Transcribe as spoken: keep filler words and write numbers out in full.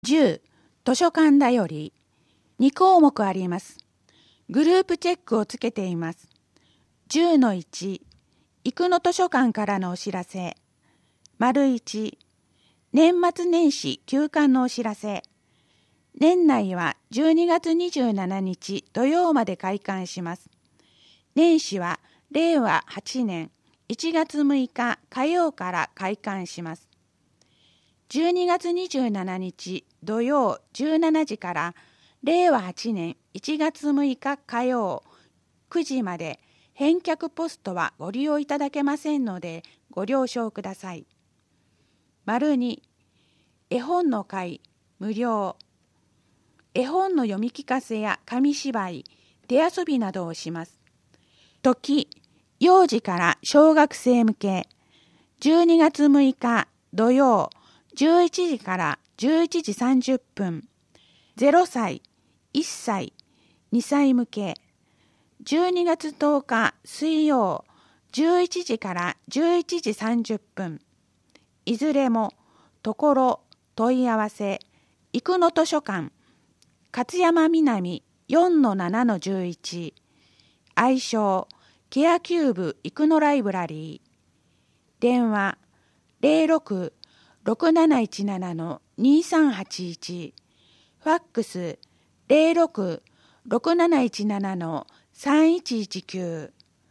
じゅう図書館だよりに項目あります。グループチェックをつけています。じゅうのいち生野図書館からのお知らせ。丸いち年末年始休館のお知らせ。年内はじゅうにがつにじゅうしちにち土曜まで開館します。年始はれいわはちねんいちがつむいか火曜から開館します。じゅうにがつにじゅうしちにち土曜じゅうしちじかられいわはちねんいちがつむいか火曜くじまで返却ポストはご利用いただけませんのでご了承ください。丸に絵本の会無料。絵本の読み聞かせや紙芝居、手遊びなどをします。時、幼児から小学生向け。じゅうにがつむいか土曜じゅういちじからじゅういちじさんじゅっぷん。ぜろさい、いっさい、にさい向け。じゅうにがつとおか水曜じゅういちじからじゅういちじさんじゅっぷん。いずれもところ問い合わせ生野図書館勝山南 よんのななのじゅういち 愛称ケアキューブ生野ライブラリー。電話 ゼロろく ろくなないちなな にさんはちいち ファックス ゼロろく ろくなないちなな さんいちいちきゅう